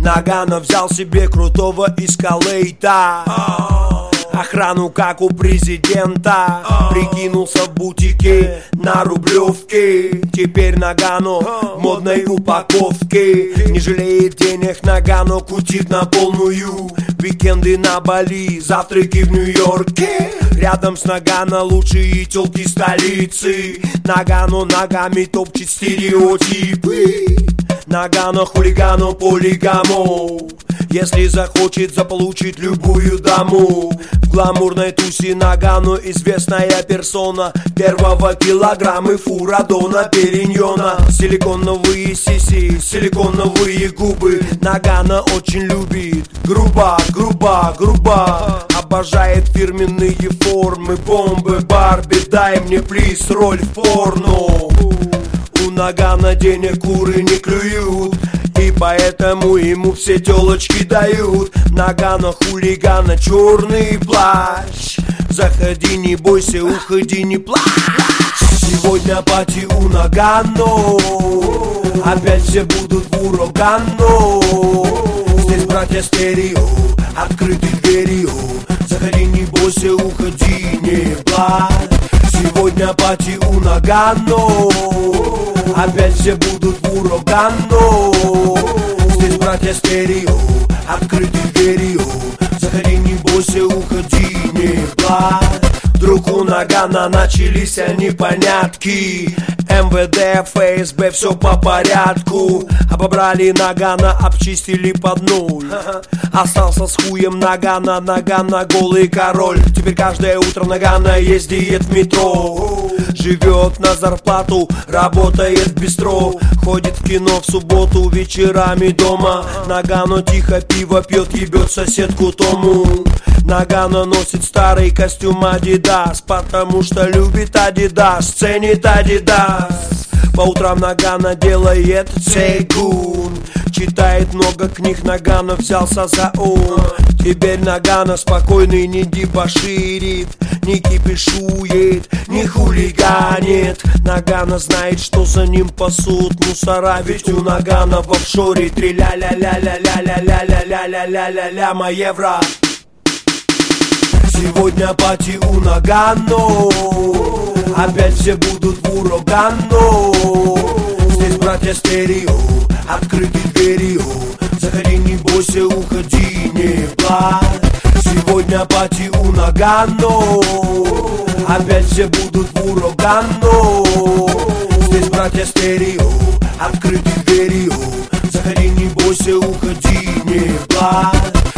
Нагано взял себе крутого эскалейта, охрану как у президента. Прикинулся в бутике на Рублевке. Теперь Нагано в модной упаковке. Не жалеет денег Нагано, кутит на полную. Уикенды на Бали, завтраки в Нью-Йорке. Рядом с Нагано лучшие тёлки столицы. Нагано ногами топчет стереотипы. Нагано хулигану полигаму. Если захочет, заполучит любую даму. В гламурной тусе Нагано известная персона. Первого килограмма фура Дона Периньона. Силиконовые сиси, силиконовые губы. Нагано очень любит грубо, грубо, грубо. Обожает фирменные формы, бомбы, Барби. Дай мне, плиз, роль в порно. У Нагано денег куры не клюют, и поэтому ему все тёлочки дают. Нагано хулигана черный плащ. Заходи, не бойся, уходи, не плачь. Сегодня пати у Нагано. Опять все будут в урагано. Здесь братья стерео, открыты двери. Заходи, не бойся, уходи, не плачь. Сегодня пати у Нагано. Опять все будут в урагано. Здесь братья стерео, открыты двери. Заходи, не бойся, уходи, не плачь. Вдруг у Нагано начались непонятки. МВД, ФСБ, все по порядку. Обобрали Нагано, обчистили под нуль. Остался с хуем Нагано, Нагано голый король. Теперь каждое утро Нагано ездит в метро. Живет на зарплату, работает в бистро. Ходит в кино в субботу, вечерами дома. Нагано тихо пиво пьет, ебет соседку Тому. Нагано носит старый костюм Адидас, потому что любит Адидас, ценит Адидас. По утрам Нагано делает цейгун. Читает много книг, Нагано взялся за ум. Теперь Нагано спокойный, не дебоширит, не кипишует, не хулиганит. Нагано знает, что за ним пасут мусора. Ведь у Нагано в офшоре 3 ля-ля-ля-ля-ля-ля-ля-ля-ля-ля-ля-ля-ля-ля евро. Сегодня пати у Нагано. Опять все будут в урагано. Здесь братья стерео, открыты двери. Заходи, не бойся, уходи, не плачь. Сегодня пати у Нагано. Опять все будут в урагано. Здесь братья стерео, открыты двери. Заходи, не бойся, уходи, не плачь.